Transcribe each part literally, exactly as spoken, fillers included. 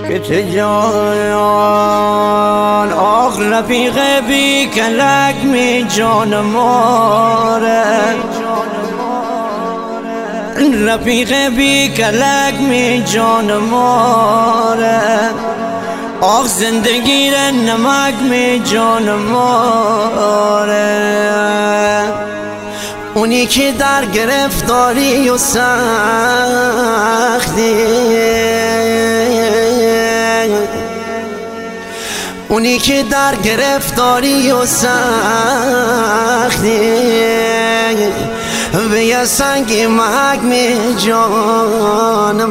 که تجان آخ رفیق بی کلک می جان ماره رفیق بی کلک می جان ماره آخ زندگی را نمک می جان ماره اونی که در گرفتاری و سختی اونی که در گرفتاری و سختی به یه سنگ محک می جان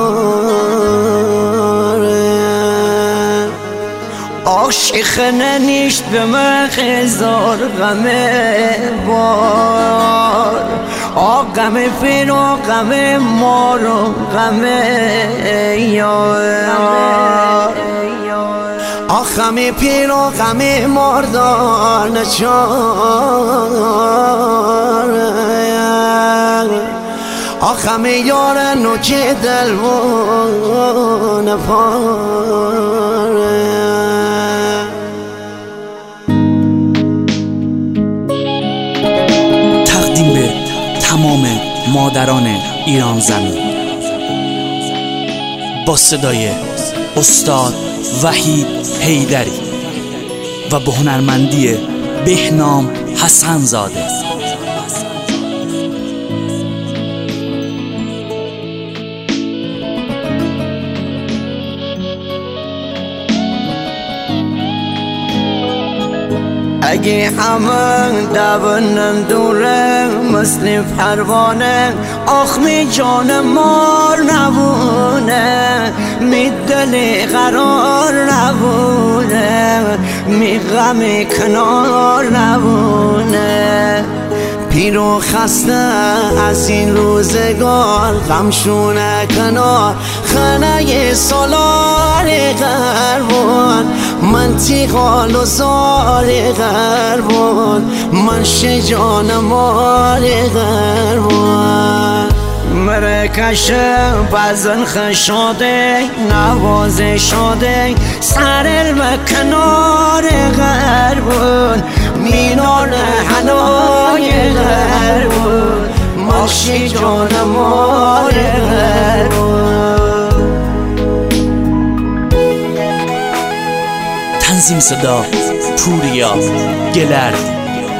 ماره آخ شیخنه نیشت به من خزار غم بار آخ غم پیر و غم مار و غم یار آخ غم پیر و غم ماردار نچار آخ غم یار نوچه دل و نپاره تمام مادران ایران زمین با صدای استاد وحید حیدری و به هنرمندی بهنام حسن زاده. اگه همه دوانم دوره مثل پروانه آخ می جان مار نبونه می دل قرار نبونه می غم کنار نبونه پیر و خسته از این روزگار غمشونه کنار خانه سالار غربون من تیغال و زار غربون من شجان مار غربون مرکشه بزن خشاده نوازه شده سر المکنار غربون مینان حنای غربون من شجان مار غربون. تنظیم صدا پوریا گلرد.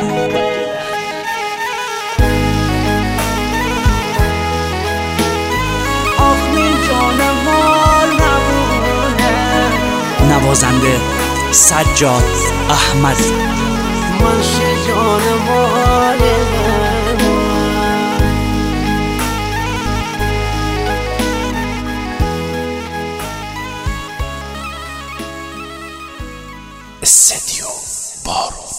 نوازنده سجاد احمدی. من شجان مار استدیو بارو.